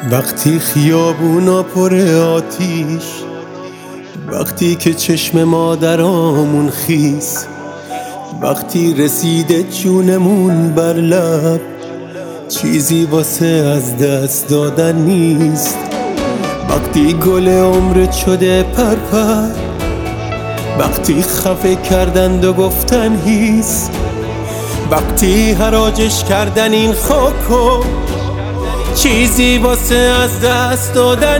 وقتی خیابونا پر آتیش، وقتی که چشم مادرامون خیس، وقتی رسیده جونمون بر لب، چیزی واسه از دست دادن نیست. وقتی گل عمرت شده پرپر، وقتی خفه کردند و گفتن هیس، وقتی حراجش کردن این خاکو، چیزی واسه از دست دادن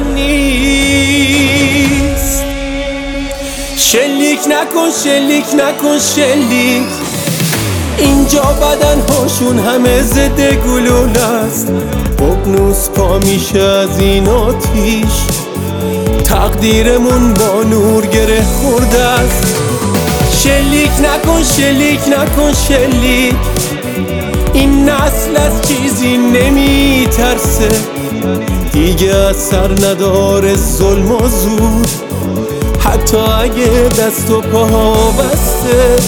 نیست. شلیک نکن شلیک نکن شلیک، اینجا بدن هاشون همه ضد گلوله است. ققنوس پا میشه از این آتیش، تقدیرمون با نور گره خورده است. شلیک نکن شلیک نکن شلیک، این نسل از چیزی نمی ترسه، دیگه اثر نداره ظلم و زور، حتی اگه دست و پاها بسته.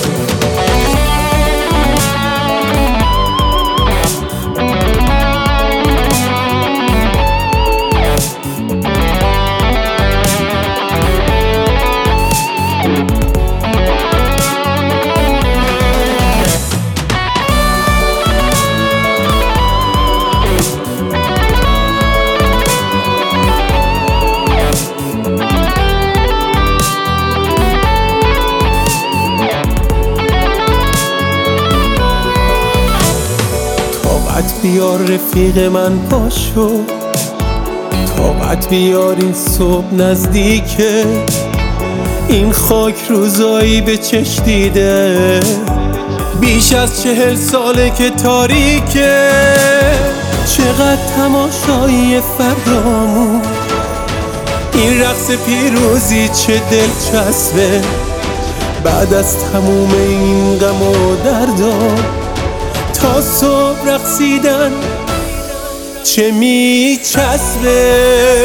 طاقت بیار رفیق من پاشو، طاقت بیار این صبح نزدیکه، این خاک روزایی به چش دیده، بیش از 40 ساله که تاریکه. چقدر تماشایی فردامون، این رقص پیروزی چه دلچسبه، بعد از تموم این غم و دردا، تا صبح رقصیدن چه میچسبه.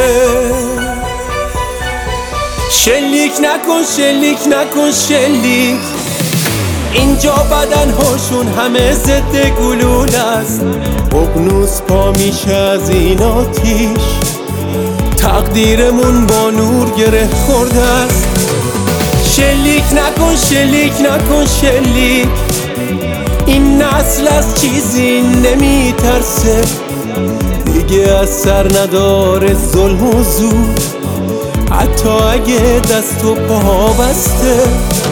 شلیک نکن شلیک نکن شلیک، اینجا بدن هاشون همه ضد گلوله است. ققنوس پا میشه از این آتیش، تقدیرمون با نور گره خورده است. شلیک نکن شلیک نکن شلیک، این نسل از چیزی نمی ترسه، دیگه اثر نداره ظلم و زور، حتی اگه دست و پا بسته.